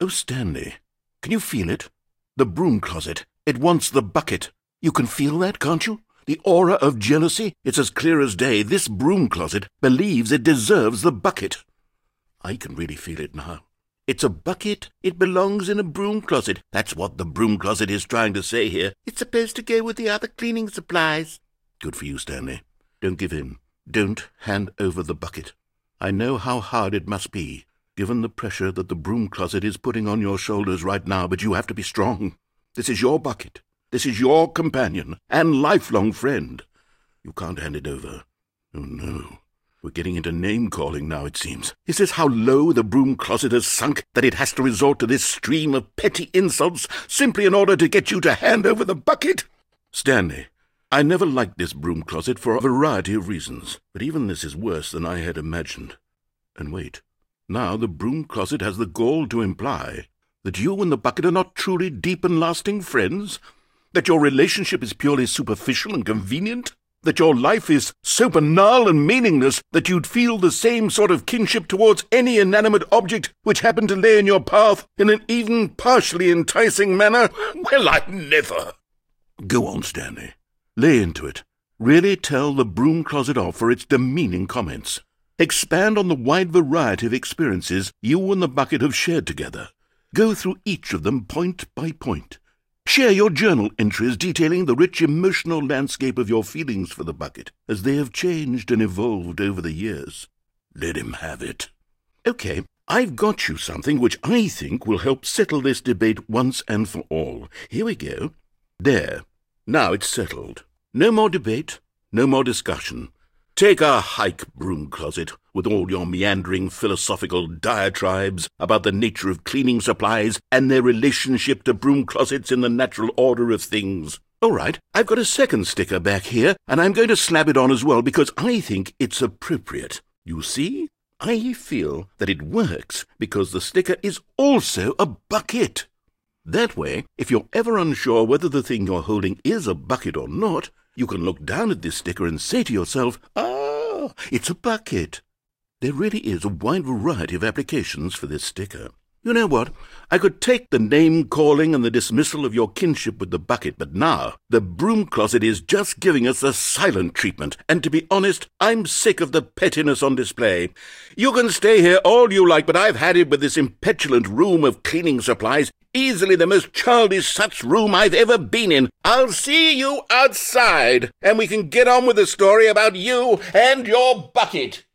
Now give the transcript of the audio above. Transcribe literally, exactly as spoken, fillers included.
Oh, Stanley, can you feel it? The broom closet. It wants the bucket. You can feel that, can't you? The aura of jealousy. It's as clear as day. This broom closet believes it deserves the bucket. I can really feel it now. It's a bucket. It belongs in a broom closet. That's what the broom closet is trying to say here. It's supposed to go with the other cleaning supplies. Good for you, Stanley. Don't give in. Don't hand over the bucket. I know how hard it must be, given the pressure that the broom closet is putting on your shoulders right now, but you have to be strong. This is your bucket. This is your companion and lifelong friend. You can't hand it over. Oh, no. We're getting into name-calling now, it seems. Is this how low the broom closet has sunk, that it has to resort to this stream of petty insults simply in order to get you to hand over the bucket? Stanley, I never liked this broom closet for a variety of reasons, but even this is worse than I had imagined. And wait, now the broom closet has the gall to imply that you and the bucket are not truly deep and lasting friends? That your relationship is purely superficial and convenient? That your life is so banal and meaningless that you'd feel the same sort of kinship towards any inanimate object which happened to lay in your path in an even partially enticing manner? Well, I never! Go on, Stanley. Lay into it. Really tell the broom closet off for its demeaning comments. Expand on the wide variety of experiences you and the bucket have shared together. Go through each of them point by point. Share your journal entries detailing the rich emotional landscape of your feelings for the bucket, as they have changed and evolved over the years. Let him have it. Okay, I've got you something which I think will help settle this debate once and for all. Here we go. There. Now it's settled. No more debate, no more discussion. Take a hike, broom closet, with all your meandering philosophical diatribes about the nature of cleaning supplies and their relationship to broom closets in the natural order of things. All right, I've got a second sticker back here, and I'm going to slap it on as well because I think it's appropriate. You see? I feel that it works because the sticker is also a bucket. That way, if you're ever unsure whether the thing you're holding is a bucket or not, you can look down at this sticker and say to yourself, ah, it's a bucket. There really is a wide variety of applications for this sticker. You know what? I could take the name-calling and the dismissal of your kinship with the bucket, but now the broom closet is just giving us the silent treatment, and to be honest, I'm sick of the pettiness on display. You can stay here all you like, but I've had it with this impetulant room of cleaning supplies, easily the most childish such room I've ever been in. I'll see you outside, and we can get on with the story about you and your bucket.